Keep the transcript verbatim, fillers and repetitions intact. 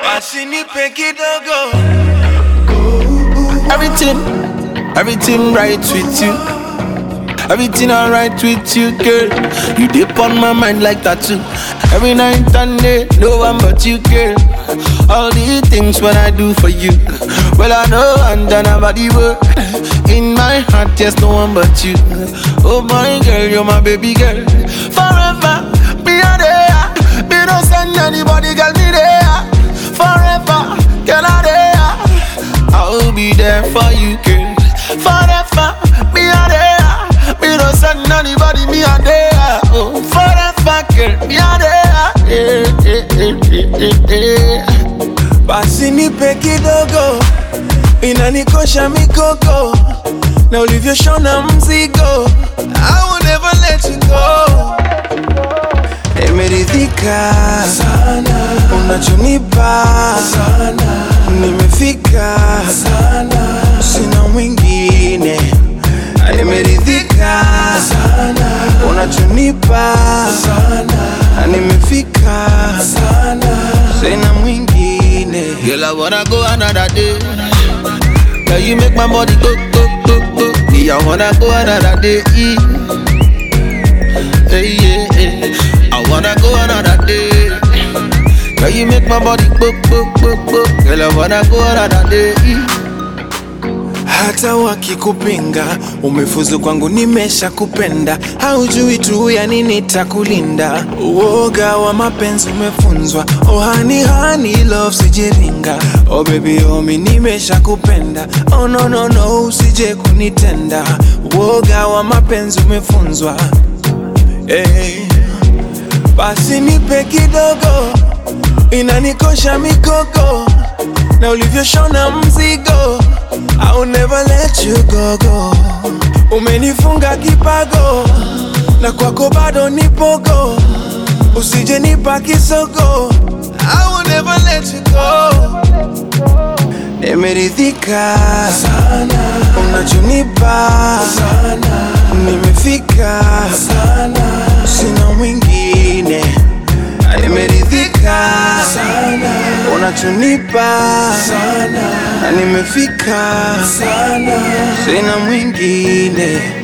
basi nipe kidogo. Everything, everything right with you. Everything alright with you, girl. You dip on my mind like tattoo. Every night and day, no one but you, girl. All the things when I do for you, well I know I'm done about the work. In my heart, yes, no one but you. Oh my girl, you're my baby girl. Forever, be a there. Me don't send anybody, girl, me there. Forever, girl, I there. I'll be there for you, girl. Forever, be a there. Me don't send anybody, me a there. Oh, forever, girl, me a there. Eh, eh, eh, eh, eh. Basi nipe kidogo, inanikosha mikoko. Now leave your show na mzigo, I will never let you go. Nimeridhika sana, unachonipa sana, nimefika sana, sina mwingine. Nimeridhika sana, unachonipa sana, nimefika sana, sina mwingine. Girl, I wanna go another day. Girl, you make my body go, go, go, go. Yeah, I wanna go another day. Hey, yeah, yeah. I wanna go another day. Girl, you make my body go, go, go, go. Girl, I wanna go another day. Hata wakikupinga, umefuzu kwangu nimesha kupenda. Haujui tu ya nini takulinda. Uoga wa mapenzi umefunzwa. Oh honey, honey, love sijiringa. Oh baby, oh mi nimesha kupenda. Oh no, no, no, usije kunitenda. Uoga wa mapenzi umefunzwa. Hey, basi nipe kidogo, inanikosha mikoko. Na ulivyoshona mzigo, I will never let you go, go. Umenifunga kipago, na kwako bado nipogo. Usije nipa kisogo, I will never let you go. Nimeridhika sana, unachonipa sana, nimefika sana, sina mwingine. Nimeridhika sana, unachonipa sana, nimefika sana, sina mwingine.